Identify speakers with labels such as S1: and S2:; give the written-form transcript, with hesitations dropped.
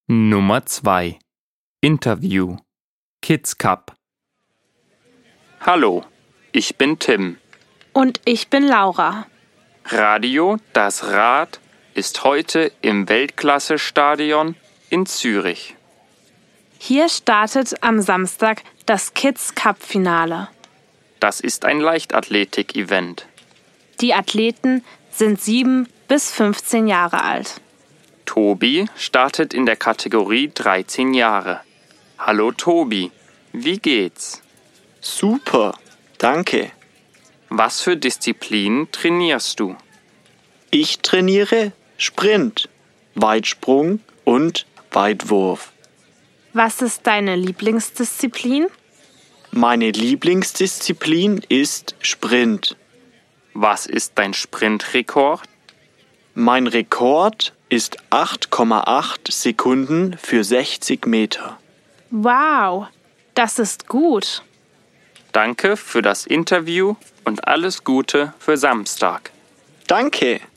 S1: Nummer 2. Interview. Kids Cup.
S2: Hallo, ich bin Tim.
S3: Und ich bin Laura.
S2: Radio Das Rad ist heute im Weltklasse-Stadion in Zürich.
S3: Hier startet am Samstag das Kids Cup-Finale.
S2: Das ist ein Leichtathletik-Event.
S3: Die Athleten sind 7 bis 15 Jahre alt.
S2: Tobi startet in der Kategorie 13 Jahre. Hallo Tobi, wie geht's?
S4: Super, danke.
S2: Was für Disziplinen trainierst du?
S4: Ich trainiere Sprint, Weitsprung und Weitwurf.
S3: Was ist deine Lieblingsdisziplin?
S4: Meine Lieblingsdisziplin ist Sprint.
S2: Was ist dein Sprintrekord?
S4: Mein Rekord ist 8,8 Sekunden für 60 Meter.
S3: Wow, das ist gut.
S2: Danke für das Interview und alles Gute für Samstag.
S4: Danke.